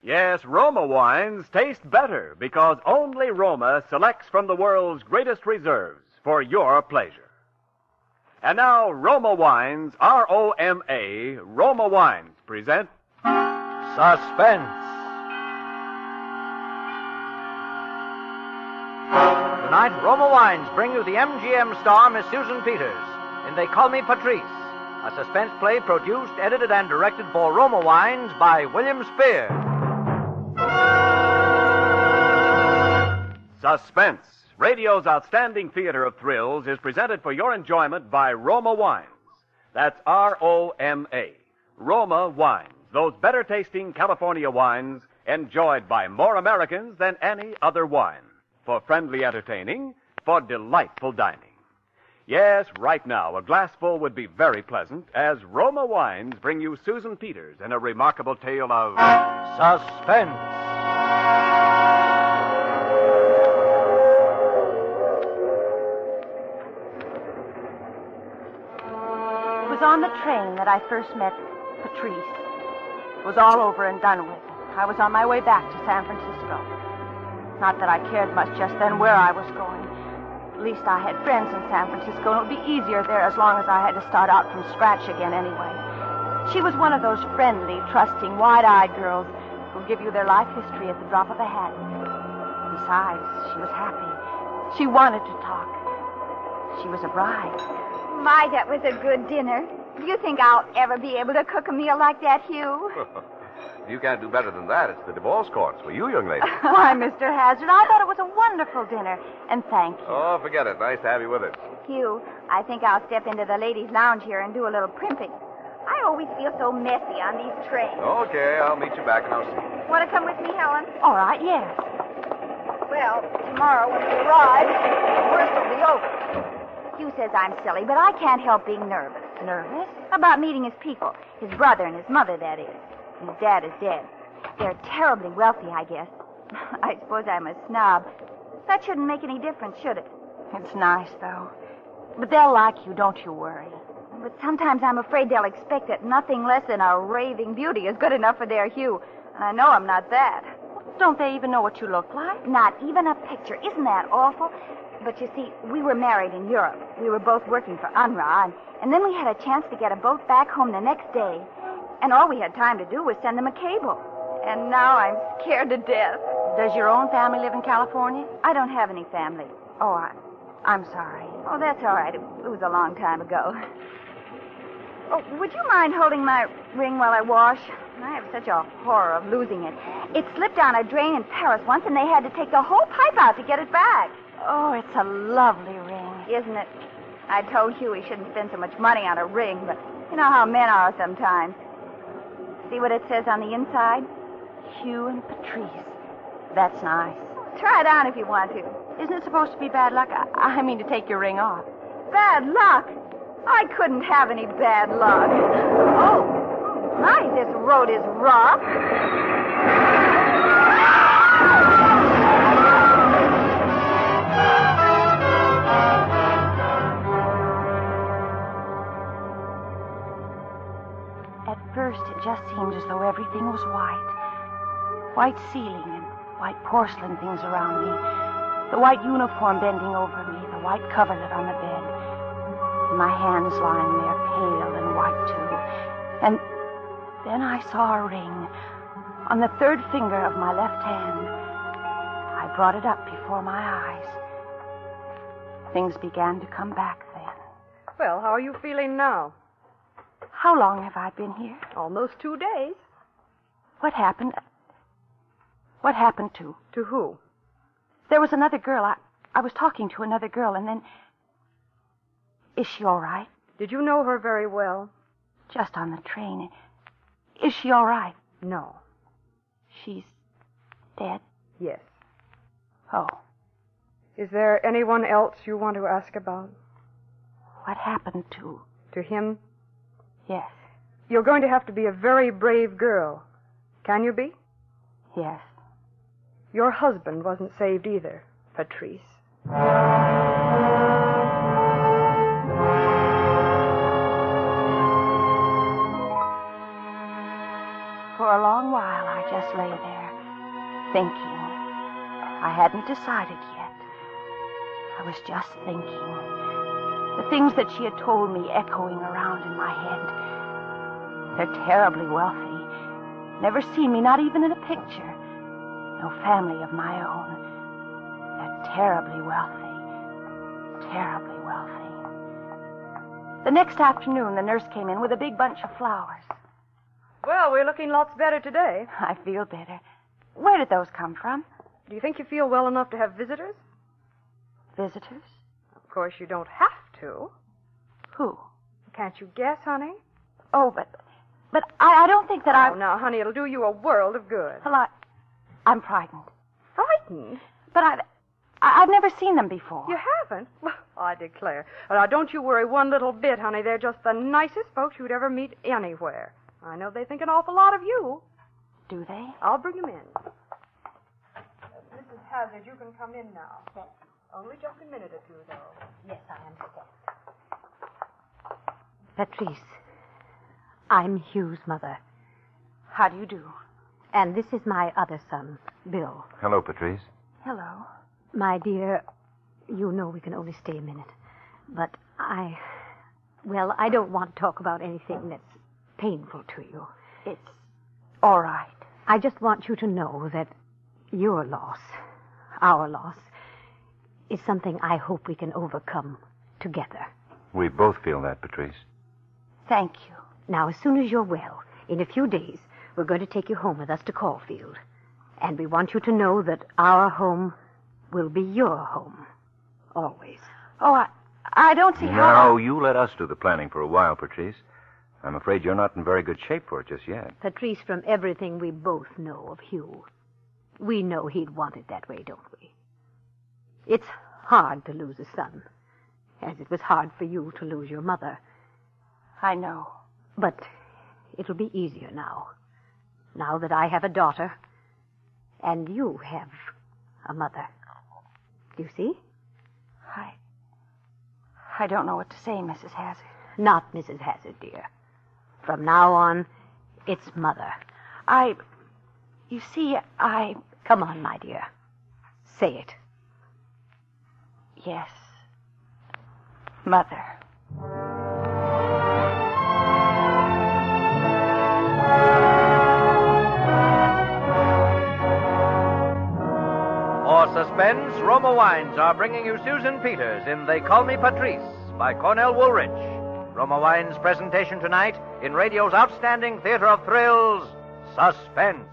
Yes, Roma wines taste better because only Roma selects from the world's greatest reserves for your pleasure. And now, Roma Wines, R-O-M-A, Roma Wines present Suspense. Tonight, Roma Wines bring you the MGM star, Miss Susan Peters, in They Call Me Patrice, a suspense play produced, edited, and directed for Roma Wines by William Spear. Suspense. Radio's outstanding theater of thrills is presented for your enjoyment by Roma Wines. That's R-O-M-A. Roma Wines. Those better-tasting California wines enjoyed by more Americans than any other wine. For friendly entertaining, for delightful dining. Yes, right now, a glassful would be very pleasant as Roma Wines bring you Susan Peters in a remarkable tale of Suspense. It was on the train that I first met Patrice. It was all over and done with. I was on my way back to San Francisco. Not that I cared much just then where I was going. At least I had friends in San Francisco, and it would be easier there as long as I had to start out from scratch again anyway. She was one of those friendly, trusting, wide-eyed girls who give you their life history at the drop of a hat. Besides, she was happy. She wanted to talk. She was a bride. My, that was a good dinner. Do you think I'll ever be able to cook a meal like that, Hugh? You can't do better than that. It's the divorce courts for you, young lady. Why, Mr. Hazard, I thought it was a wonderful dinner. And thank you. Oh, forget it. Nice to have you with us. Hugh, I think I'll step into the ladies' lounge here and do a little primping. I always feel so messy on these trains. Okay, I'll meet you back and I'll see you. Want to come with me, Helen? All right, yes. Well, tomorrow when we arrive, the worst will be over. Hugh says I'm silly, but I can't help being nervous. Nervous? About meeting his people. His brother and his mother, that is. His dad is dead. They're terribly wealthy, I guess. I suppose I'm a snob. That shouldn't make any difference, should it? It's nice, though. But they'll like you, don't you worry. But sometimes I'm afraid they'll expect that nothing less than a raving beauty is good enough for their Hugh. And I know I'm not that. Don't they even know what you look like? Not even a picture. Isn't that awful? But you see, we were married in Europe. We were both working for UNRWA, and then we had a chance to get a boat back home the next day. And all we had time to do was send them a cable. And now I'm scared to death. Does your own family live in California? I don't have any family. Oh, I'm sorry. Oh, that's all right. It was a long time ago. Oh, would you mind holding my ring while I wash? I have such a horror of losing it. It slipped down a drain in Paris once, and they had to take the whole pipe out to get it back. Oh, it's a lovely ring. Isn't it? I told Hugh he shouldn't spend so much money on a ring, but you know how men are sometimes. See what it says on the inside? Hugh and Patrice. That's nice. Try it on if you want to. Isn't it supposed to be bad luck? I mean to take your ring off. Bad luck? I couldn't have any bad luck. Oh, my, this road is rough. At first, it just seemed as though everything was white. White ceiling and white porcelain things around me. The white uniform bending over me, the white coverlet on the bed. And my hands lying there, pale and white, too. And then I saw a ring on the third finger of my left hand. I brought it up before my eyes. Things began to come back then. Well, how are you feeling now? How long have I been here? Almost 2 days. What happened? What happened to? To who? There was another girl. I was talking to another girl, and then... Is she all right? Did you know her very well? Just on the train. Is she all right? No. She's dead? Yes. Oh. Is there anyone else you want to ask about? What happened to... To him? Yes. You're going to have to be a very brave girl. Can you be? Yes. Your husband wasn't saved either, Patrice. For a long while, I just lay there, thinking. I hadn't decided yet. I was just thinking. The things that she had told me echoing around in my head. They're terribly wealthy. Never seen me, not even in a picture. No family of my own. They're terribly wealthy. Terribly wealthy. The next afternoon, the nurse came in with a big bunch of flowers. Well, we're looking lots better today. I feel better. Where did those come from? Do you think you feel well enough to have visitors? Visitors? Of course, you don't have to. Who? Can't you guess, honey? Oh, but I don't think that Oh, now, honey, it'll do you a world of good. Well, I'm frightened. Frightened? But I've never seen them before. You haven't? Well, I declare. Now, don't you worry one little bit, honey. They're just the nicest folks you'd ever meet anywhere. I know they think an awful lot of you. Do they? I'll bring them in. Mrs. Hazard, you can come in now. Yes. Only just a minute or two, though. Yes, I understand. Patrice, I'm Hugh's mother. How do you do? And this is my other son, Bill. Hello, Patrice. Hello. My dear, you know we can only stay a minute. But I don't want to talk about anything that's painful to you. It's all right. I just want you to know that your loss, our loss, is something I hope we can overcome together. We both feel that, Patrice. Thank you. Now, as soon as you're well, in a few days, we're going to take you home with us to Caulfield. And we want you to know that our home will be your home. Always. Oh, I don't see how... Now, you let us do the planning for a while, Patrice. I'm afraid you're not in very good shape for it just yet. Patrice, from everything we both know of Hugh, we know he'd want it that way, don't we? It's hard to lose a son, as it was hard for you to lose your mother. I know. But it'll be easier now. Now that I have a daughter, and you have a mother. Do you see? I don't know what to say, Mrs. Hazard. Not Mrs. Hazard, dear. From now on, it's Mother. You see, Come on, my dear. Say it. Yes. Mother. For suspense, Roma Wines are bringing you Susan Peters in They Call Me Patrice by Cornell Woolrich. Roma Wines' presentation tonight in radio's outstanding theater of thrills, Suspense.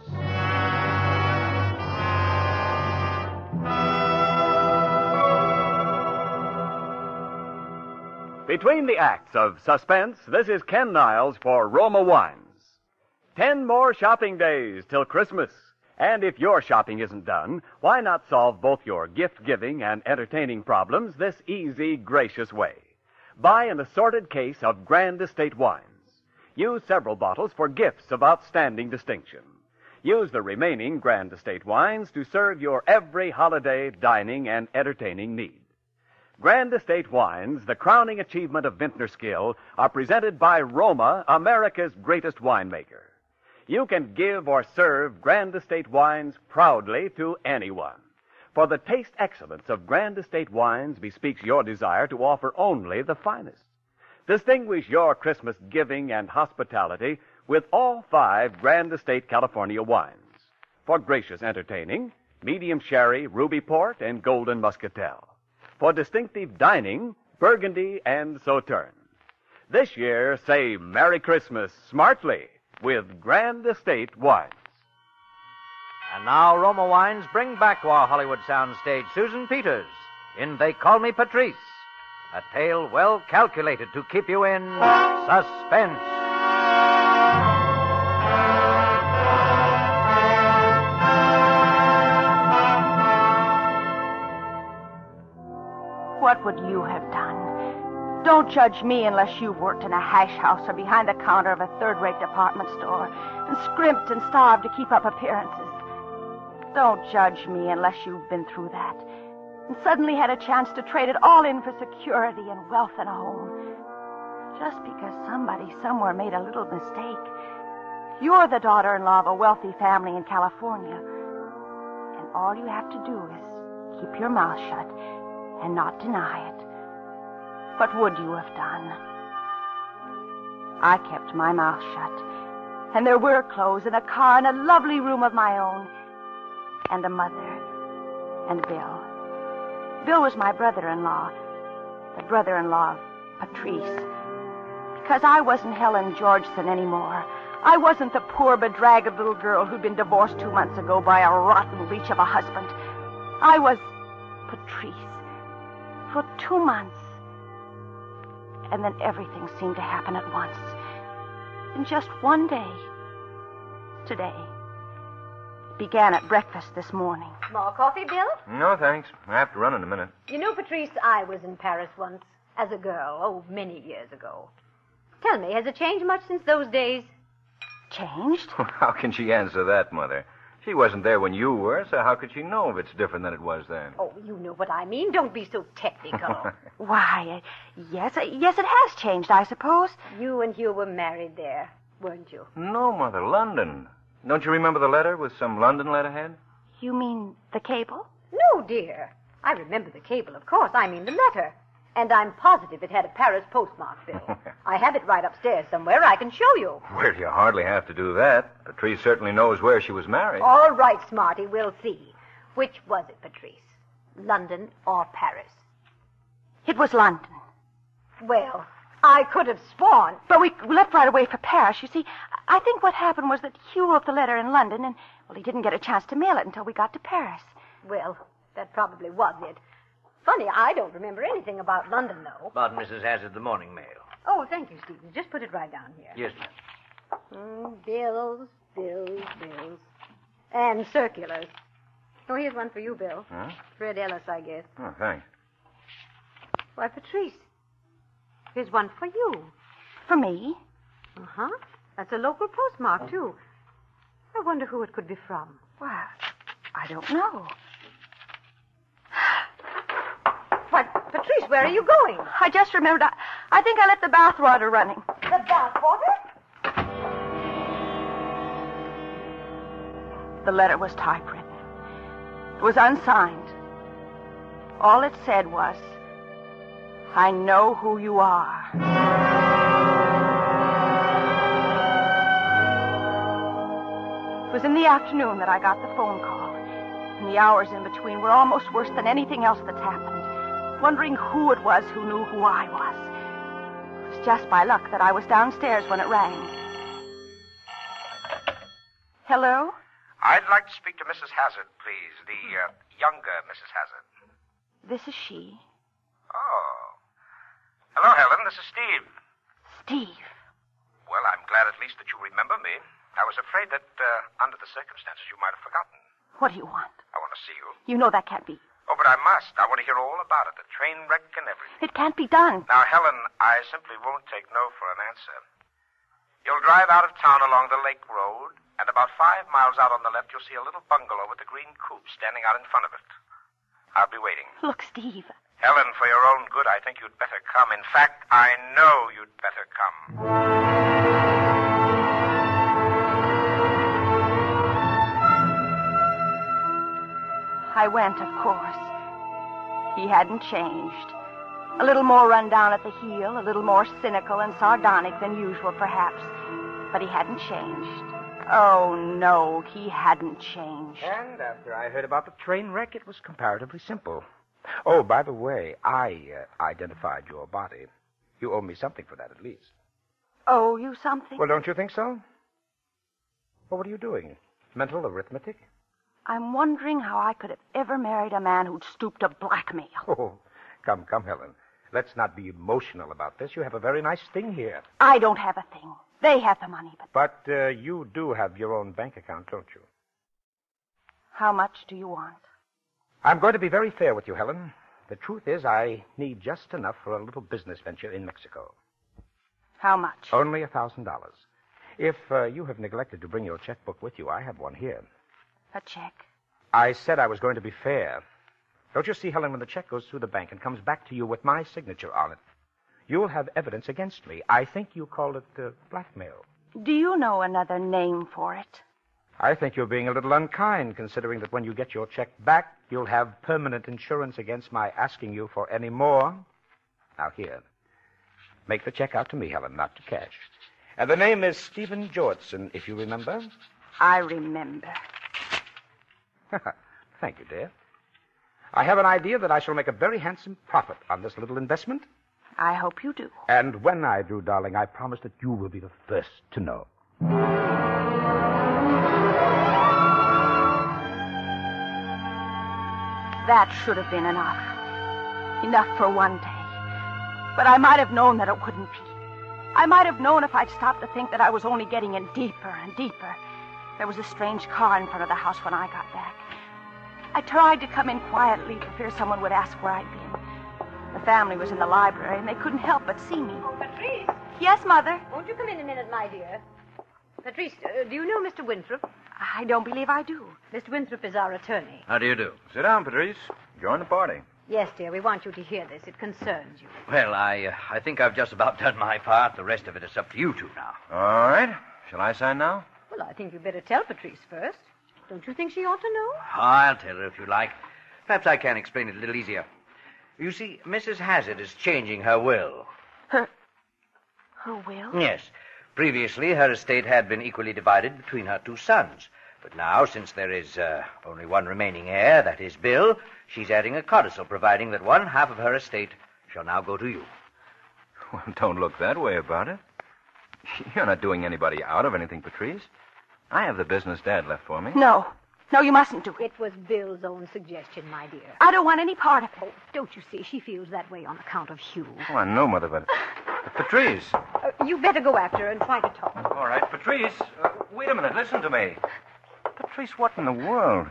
Between the acts of Suspense, this is Ken Niles for Roma Wines. 10 more shopping days till Christmas. And if your shopping isn't done, why not solve both your gift-giving and entertaining problems this easy, gracious way? Buy an assorted case of Grand Estate wines. Use several bottles for gifts of outstanding distinction. Use the remaining Grand Estate wines to serve your every holiday, dining, and entertaining need. Grand Estate wines, the crowning achievement of vintner skill, are presented by Roma, America's greatest winemaker. You can give or serve Grand Estate wines proudly to anyone. For the taste excellence of Grand Estate wines bespeaks your desire to offer only the finest. Distinguish your Christmas giving and hospitality with all 5 Grand Estate California wines. For gracious entertaining, medium sherry, ruby port, and golden muscatel. For distinctive dining, Burgundy and Sauterne. This year, say Merry Christmas smartly with Grand Estate wines. And now Roma Wines bring back to our Hollywood soundstage Susan Peters in They Call Me Patrice, a tale well calculated to keep you in suspense. What would you have done? Don't judge me unless you've worked in a hash house or behind the counter of a third-rate department store and scrimped and starved to keep up appearances. Don't judge me unless you've been through that and suddenly had a chance to trade it all in for security and wealth and a home. Just because somebody somewhere made a little mistake, You're the daughter-in-law of a wealthy family in California. And all you have to do is keep your mouth shut and not deny it. What would you have done? I kept my mouth shut. And there were clothes and a car and a lovely room of my own. And a mother. And Bill. Bill was my brother-in-law. The brother-in-law of Patrice. Because I wasn't Helen Georgeson anymore. I wasn't the poor, bedraggled little girl who'd been divorced 2 months ago by a rotten leech of a husband. I was Patrice. For 2 months. And then everything seemed to happen at once. In just one day. Today. It began at breakfast this morning. More coffee, Bill? No, thanks. I have to run in a minute. You know, Patrice, I was in Paris once, as a girl, many years ago. Tell me, has it changed much since those days? Changed? How can she answer that, Mother? She wasn't there when you were, so how could she know if it's different than it was then? Oh, you know what I mean. Don't be so technical. Why, yes, it has changed, I suppose. You and Hugh were married there, weren't you? No, Mother, London. Don't you remember the letter with some London letterhead? You mean the cable? No, dear. I remember the cable, of course. I mean the letter. And I'm positive it had a Paris postmark, Bill. I have it right upstairs somewhere. I can show you. Well, you hardly have to do that. Patrice certainly knows where she was married. All right, Smarty, we'll see. Which was it, Patrice? London or Paris? It was London. Well, I could have sworn. But we left right away for Paris. You see, I think what happened was that Hugh wrote the letter in London, and, well, he didn't get a chance to mail it until we got to Paris. Well, that probably was it. Funny, I don't remember anything about London, though. About Mrs. Hazard, the morning mail. Oh, thank you, Stephen. Just put it right down here. Yes, ma'am. Bills. And circulars. Oh, here's one for you, Bill. Huh? Fred Ellis, I guess. Oh, thanks. Why, Patrice, here's one for you. For me? Uh-huh. That's a local postmark, too. I wonder who it could be from. Well, I don't know. Why, Patrice, where are you going? I just remembered. I think I left the bath water running. The bath water? The letter was typewritten. It was unsigned. All it said was, I know who you are. It was in the afternoon that I got the phone call. And the hours in between were almost worse than anything else that's happened. Wondering who it was who knew who I was. It was just by luck that I was downstairs when it rang. Hello? I'd like to speak to Mrs. Hazard, please. The younger Mrs. Hazard. This is she. Oh. Hello, Helen. This is Steve. Steve. Well, I'm glad at least that you remember me. I was afraid that, under the circumstances, you might have forgotten. What do you want? I want to see you. You know that can't be. Oh, but I must. I want to hear all about it. The train wreck and everything. It can't be done. Now, Helen, I simply won't take no for an answer. You'll drive out of town along the Lake Road, and about 5 miles out on the left, you'll see a little bungalow with a green coupe standing out in front of it. I'll be waiting. Look, Steve. Helen, for your own good, I think you'd better come. In fact, I know you'd better come. I went, of course. He hadn't changed. A little more run down at the heel, a little more cynical and sardonic than usual, perhaps. But he hadn't changed. Oh, no, he hadn't changed. And after I heard about the train wreck, it was comparatively simple. Oh, by the way, I identified your body. You owe me something for that, at least. Owe you something? Well, don't you think so? Well, what are you doing? Mental arithmetic? I'm wondering how I could have ever married a man who'd stooped to blackmail. Oh, come, Helen. Let's not be emotional about this. You have a very nice thing here. I don't have a thing. They have the money, but... But you do have your own bank account, don't you? How much do you want? I'm going to be very fair with you, Helen. The truth is, I need just enough for a little business venture in Mexico. How much? Only $1,000. If you have neglected to bring your checkbook with you, I have one here. A check? I said I was going to be fair. Don't you see, Helen, when the check goes through the bank and comes back to you with my signature on it, you'll have evidence against me. I think you call it blackmail. Do you know another name for it? I think you're being a little unkind, considering that when you get your check back, you'll have permanent insurance against my asking you for any more. Now, here. Make the check out to me, Helen, not to cash. And the name is Stephen Georgeson, if you remember. I remember. Thank you, dear. I have an idea that I shall make a very handsome profit on this little investment. I hope you do. And when I do, darling, I promise that you will be the first to know. That should have been enough. Enough for one day. But I might have known that it wouldn't be. I might have known if I'd stopped to think that I was only getting in deeper and deeper. There was a strange car in front of the house when I got back. I tried to come in quietly for fear someone would ask where I'd been. The family was in the library, and they couldn't help but see me. Patrice? Yes, Mother? Won't you come in a minute, my dear? Patrice, do you know Mr. Winthrop? I don't believe I do. Mr. Winthrop is our attorney. How do you do? Sit down, Patrice. Join the party. Yes, dear, we want you to hear this. It concerns you. Well, I think I've just about done my part. The rest of it is up to you two now. All right. Shall I sign now? Well, I think you'd better tell Patrice first. Don't you think she ought to know? I'll tell her if you like. Perhaps I can explain it a little easier. You see, Mrs. Hazard is changing her will. Her will? Yes. Previously, her estate had been equally divided between her two sons. But now, since there is only one remaining heir, that is Bill, she's adding a codicil providing that one half of her estate shall now go to you. Well, don't look that way about it. You're not doing anybody out of anything, Patrice. I have the business Dad left for me. No. No, you mustn't do it. It was Bill's own suggestion, my dear. I don't want any part of it. Oh, don't you see? She feels that way on account of Hugh. Oh, I know, Mother, but Patrice. You better go after her and try to talk. All right, Patrice. Wait a minute. Listen to me. Patrice, what in the world?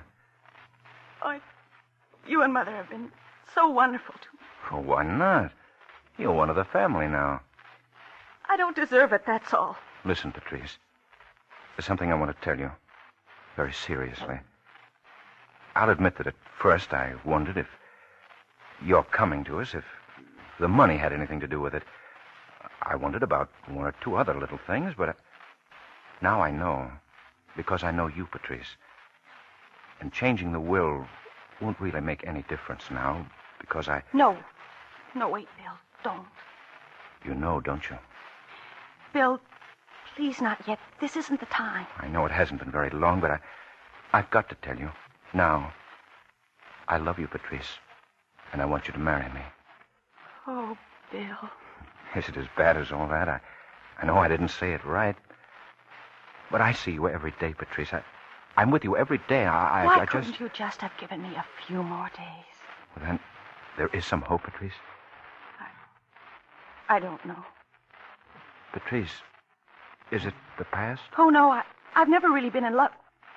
You and Mother have been so wonderful to me. Well, why not? You're one of the family now. I don't deserve it, that's all. Listen, Patrice. There's something I want to tell you. Very seriously. I'll admit that at first I wondered if your coming to us, if the money had anything to do with it. I wondered about one or two other little things, but now I know. Because I know you, Patrice. And changing the will won't really make any difference now, because I... No. No, wait, Bill. Don't. You know, don't you? Bill, please not yet. This isn't the time. I know it hasn't been very long, but I've got to tell you. Now, I love you, Patrice. And I want you to marry me. Oh, Bill. Is it as bad as all that? I know I didn't say it right. But I see you every day, Patrice. I'm with you every day. Why couldn't you just have given me a few more days? Well, then, there is some hope, Patrice. I don't know. Patrice, is it the past? Oh, no, I've never really been in love.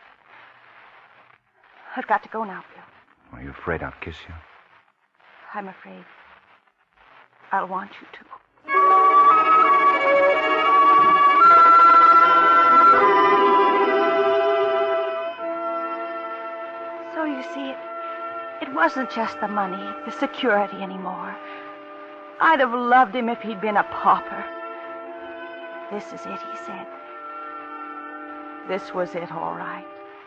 I've got to go now, Bill. Are you afraid I'll kiss you? I'm afraid I'll want you to. So you see, it wasn't just the money, the security anymore. I'd have loved him if he'd been a pauper. This is it, he said. This was it, all right.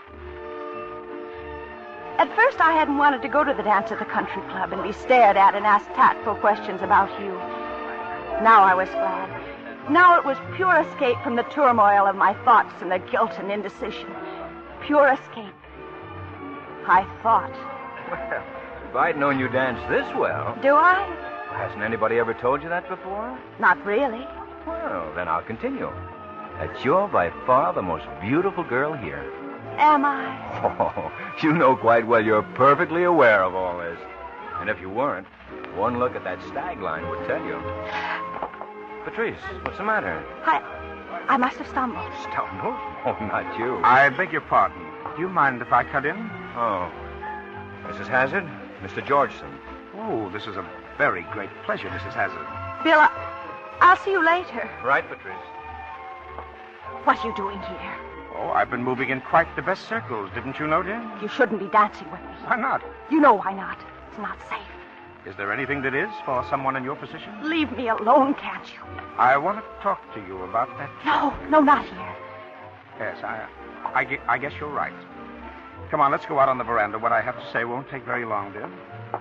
At first, I hadn't wanted to go to the dance at the country club and be stared at and asked tactful questions about Hugh. Now I was glad. Now it was pure escape from the turmoil of my thoughts and the guilt and indecision. Pure escape. I thought. Well, if I'd known you danced this well... Do I? Hasn't anybody ever told you that before? Not really. Well, then I'll continue. That you're by far the most beautiful girl here. Am I? Oh, you know quite well you're perfectly aware of all this. And if you weren't, one look at that stag line would tell you. Patrice, what's the matter? I must have stumbled. Stumbled? Oh, not you. I beg your pardon. Do you mind if I cut in? Oh. Mrs. Hazard, Mr. Georgeson. Oh, this is a very great pleasure, Mrs. Hazard. Bill, I'll see you later. Right, Patrice. What are you doing here? Oh, I've been moving in quite the best circles, didn't you know, dear? You shouldn't be dancing with me. Why not? You know why not. It's not safe. Is there anything that is for someone in your position? Leave me alone, can't you? I want to talk to you about that. No, not here. Yes, I guess you're right. Come on, let's go out on the veranda. What I have to say won't take very long, dear.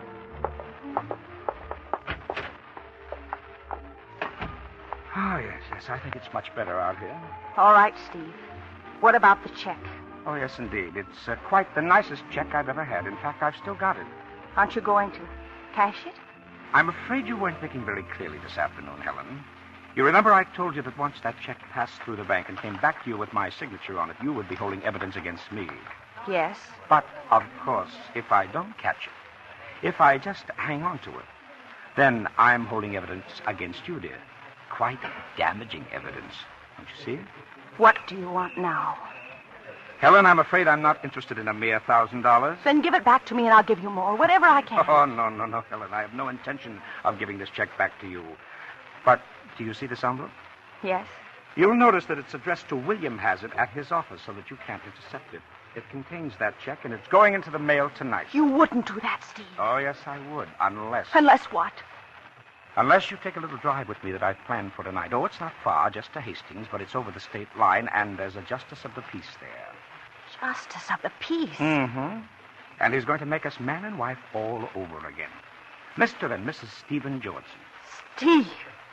Oh, yes, I think it's much better out here. All right, Steve. What about the check? Oh, yes, indeed. It's quite the nicest check I've ever had. In fact, I've still got it. Aren't you going to cash it? I'm afraid you weren't thinking very clearly this afternoon, Helen. You remember I told you that once that check passed through the bank and came back to you with my signature on it, you would be holding evidence against me. Yes. But, of course, if I don't catch it, if I just hang on to it, then I'm holding evidence against you, dear. Quite damaging evidence. Don't you see? What do you want now? Helen, I'm afraid I'm not interested in a mere $1,000. Then give it back to me and I'll give you more, whatever I can. Oh, no, Helen. I have no intention of giving this check back to you. But do you see this envelope? Yes. You'll notice that it's addressed to William Hazard at his office so that you can't intercept it. It contains that check, and it's going into the mail tonight. You wouldn't do that, Steve. Oh, yes, I would, unless... Unless what? Unless you take a little drive with me that I've planned for tonight. Oh, it's not far, just to Hastings, but it's over the state line, and there's a justice of the peace there. Justice of the peace? Mm-hmm. And he's going to make us man and wife all over again. Mr. and Mrs. Stephen Georgeson. Steve!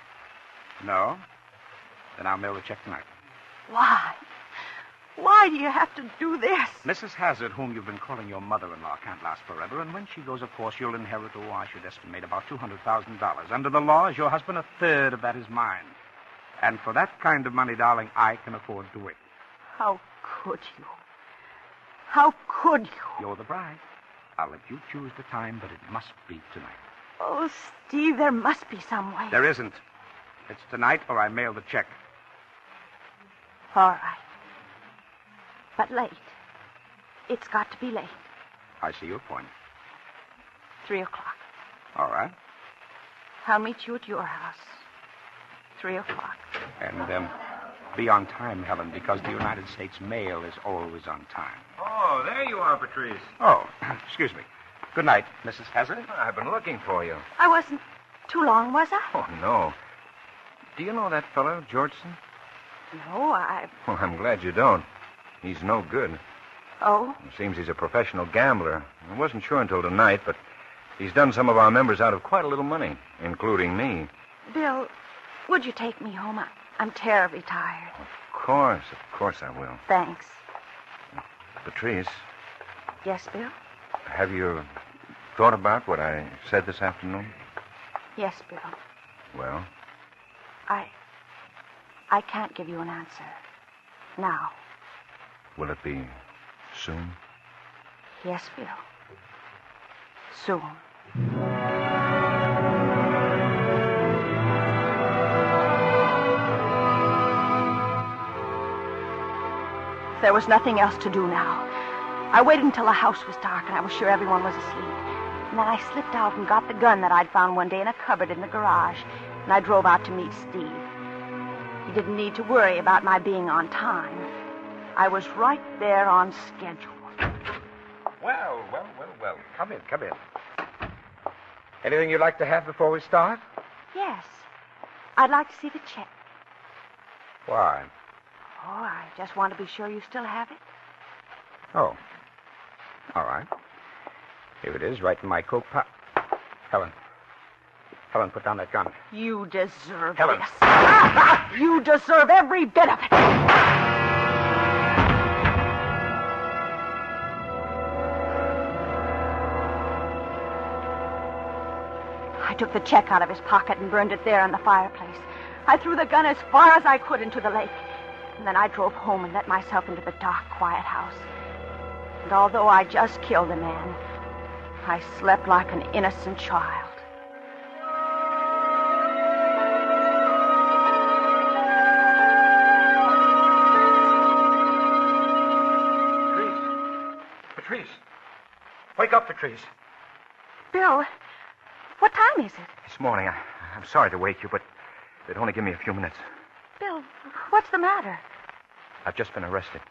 No? Then I'll mail the check tonight. Why? Why do you have to do this? Mrs. Hazard, whom you've been calling your mother-in-law, can't last forever, and when she goes, of course, you'll inherit, I should estimate, about $200,000. Under the law, as your husband, a third of that is mine. And for that kind of money, darling, I can afford to wait. How could you? How could you? You're the bride. I'll let you choose the time, but it must be tonight. Oh, Steve, there must be some way. There isn't. It's tonight or I mail the check. All right. But late. It's got to be late. I see your point. 3 o'clock. All right. I'll meet you at your house. 3 o'clock. And, be on time, Helen, because the United States mail is always on time. Oh, there you are, Patrice. Oh, excuse me. Good night, Mrs. Hazard. I've been looking for you. I wasn't too long, was I? Oh, no. Do you know that fellow, Georgeson? No, Well, I'm glad you don't. He's no good. Oh? It seems he's a professional gambler. I wasn't sure until tonight, but he's done some of our members out of quite a little money, including me. Bill, would you take me home? I'm terribly tired. Of course I will. Thanks. Patrice. Yes, Bill? Have you thought about what I said this afternoon? Yes, Bill. Well? I can't give you an answer. Now. Will it be soon? Yes, Bill. Soon. There was nothing else to do now. I waited until the house was dark and I was sure everyone was asleep. And then I slipped out and got the gun that I'd found one day in a cupboard in the garage. And I drove out to meet Steve. He didn't need to worry about my being on time. I was right there on schedule. Well. Come in. Anything you'd like to have before we start? Yes. I'd like to see the check. Why? Oh, I just want to be sure you still have it. Oh. All right. Here it is, right in my coat pocket. Helen, put down that gun. You deserve Helen. this. You deserve every bit of it. I took the check out of his pocket and burned it there in the fireplace. I threw the gun as far as I could into the lake. And then I drove home and let myself into the dark, quiet house. And although I just killed a man, I slept like an innocent child. Patrice. Wake up, Patrice. Bill, what time is it? This morning. I'm sorry to wake you, but they'd only give me a few minutes. Bill, what's the matter? I've just been arrested.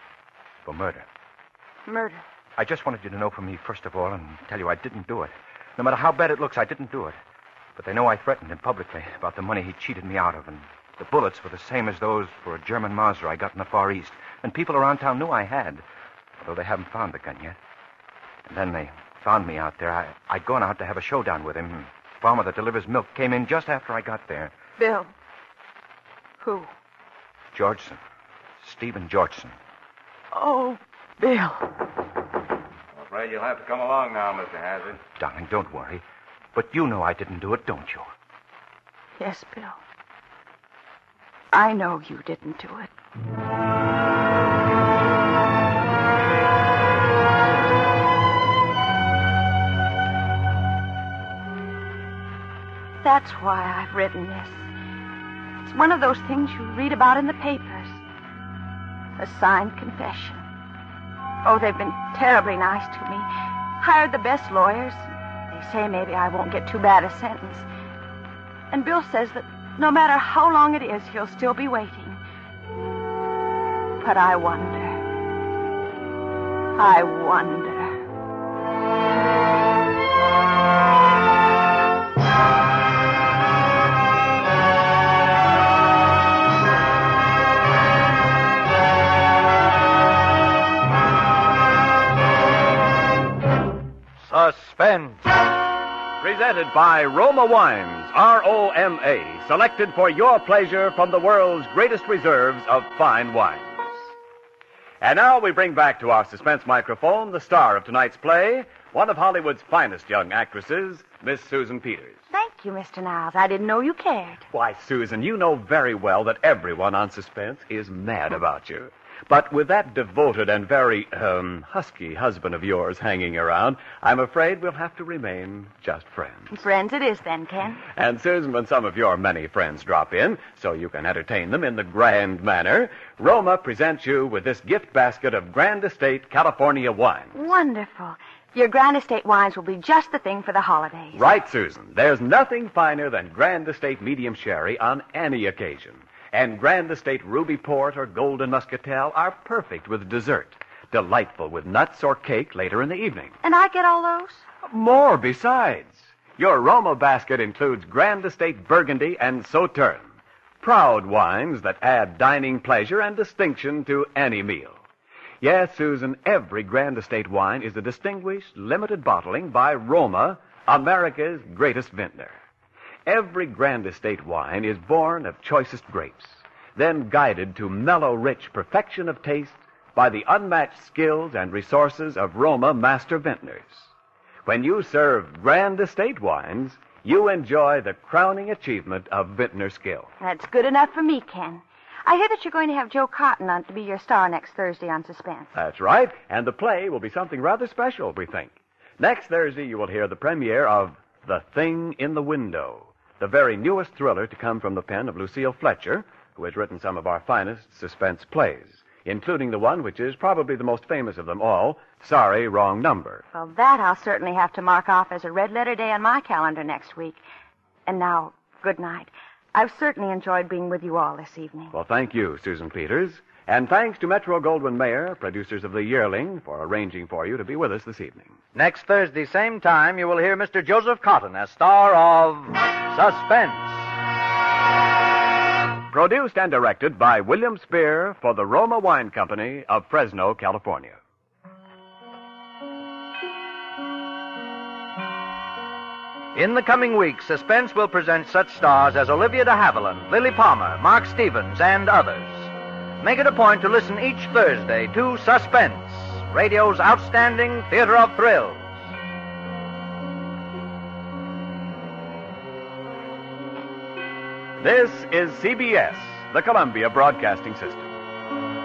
For murder. Murder. I just wanted you to know from me, first of all, and tell you I didn't do it. No matter how bad it looks, I didn't do it. But they know I threatened him publicly about the money he cheated me out of, and the bullets were the same as those for a German Mauser I got in the Far East. And people around town knew I had, although they haven't found the gun yet. And then they found me out there. I'd gone out to have a showdown with him. The farmer that delivers milk came in just after I got there. Bill. Who? Georgeson. Stephen Georgeson. Oh, Bill. I'm afraid you'll have to come along now, Mr. Hazard. Darling, don't worry. But you know I didn't do it, don't you? Yes, Bill. I know you didn't do it. That's why I've written this. It's one of those things you read about in the papers. A signed confession. Oh, they've been terribly nice to me. Hired the best lawyers. They say maybe I won't get too bad a sentence. And Bill says that no matter how long it is, he'll still be waiting. But I wonder. Suspense. Presented by Roma Wines, R-O-M-A, selected for your pleasure from the world's greatest reserves of fine wines. And now we bring back to our suspense microphone the star of tonight's play, one of Hollywood's finest young actresses, Miss Susan Peters. Thank you, Mr. Niles. I didn't know you cared. Why, Susan, you know very well that everyone on Suspense is mad about you. But with that devoted and very, husky husband of yours hanging around, I'm afraid we'll have to remain just friends. Friends it is then, Ken. And, Susan, when some of your many friends drop in, so you can entertain them in the grand manner, Roma presents you with this gift basket of Grand Estate California wines. Wonderful. Your Grand Estate wines will be just the thing for the holidays. Right, Susan. There's nothing finer than Grand Estate Medium Sherry on any occasion. And Grand Estate Ruby Port or Golden Muscatel are perfect with dessert. Delightful with nuts or cake later in the evening. And I get all those? More besides. Your Roma basket includes Grand Estate Burgundy and Sauterne. Proud wines that add dining pleasure and distinction to any meal. Yes, Susan, every Grand Estate wine is a distinguished, limited bottling by Roma, America's greatest vintner. Every Grand Estate wine is born of choicest grapes, then guided to mellow, rich perfection of taste by the unmatched skills and resources of Roma master vintners. When you serve Grand Estate wines, you enjoy the crowning achievement of vintner skill. That's good enough for me, Ken. I hear that you're going to have Joe Cotton on to be your star next Thursday on Suspense. That's right, and the play will be something rather special, we think. Next Thursday, you will hear the premiere of The Thing in the Window, the very newest thriller to come from the pen of Lucille Fletcher, who has written some of our finest suspense plays, including the one which is probably the most famous of them all, Sorry, Wrong Number. Well, that I'll certainly have to mark off as a red-letter day on my calendar next week. And now, good night. I've certainly enjoyed being with you all this evening. Well, thank you, Susan Peters. And thanks to Metro-Goldwyn-Mayer, producers of The Yearling, for arranging for you to be with us this evening. Next Thursday, same time, you will hear Mr. Joseph Cotton as star of Suspense. Produced and directed by William Spear for the Roma Wine Company of Fresno, California. In the coming weeks, Suspense will present such stars as Olivia de Havilland, Lily Palmer, Mark Stevens, and others. Make it a point to listen each Thursday to Suspense, radio's outstanding theater of thrills. This is CBS, the Columbia Broadcasting System.